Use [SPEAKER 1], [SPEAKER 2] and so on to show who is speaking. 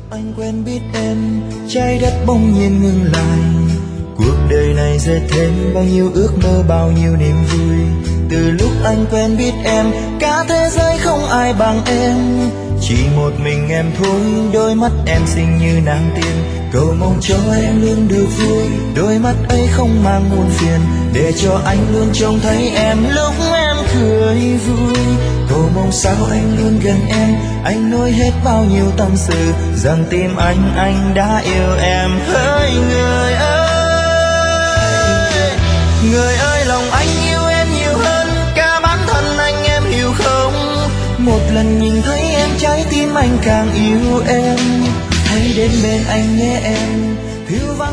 [SPEAKER 1] anh quen biết em, trái đất bỗng nhiên ngừng lại. Cuộc đời này dệt thêm bao nhiêu ước mơ, bao nhiêu niềm vui. Từ lúc anh quen biết em, cả thế giới không ai bằng em. Chỉ một mình em thôi, đôi mắt em xinh như nàng tiên. Cầu mong cho em luôn được vui, đôi mắt ấy không mang muôn phiền. Để cho anh luôn trông thấy em lúc em cười vui. Cầu mong sao anh luôn gần em, anh nói hết bao nhiêu tâm sự, rằng tim anh đã yêu em. Hỡi người ơi, người ơi, lòng anh yêu em nhiều hơn cả bản thân anh, em hiểu không? Một lần nhìn thấy em, trái tim anh càng yêu em. Hãy đến bên anh nhé em, thiếu vắng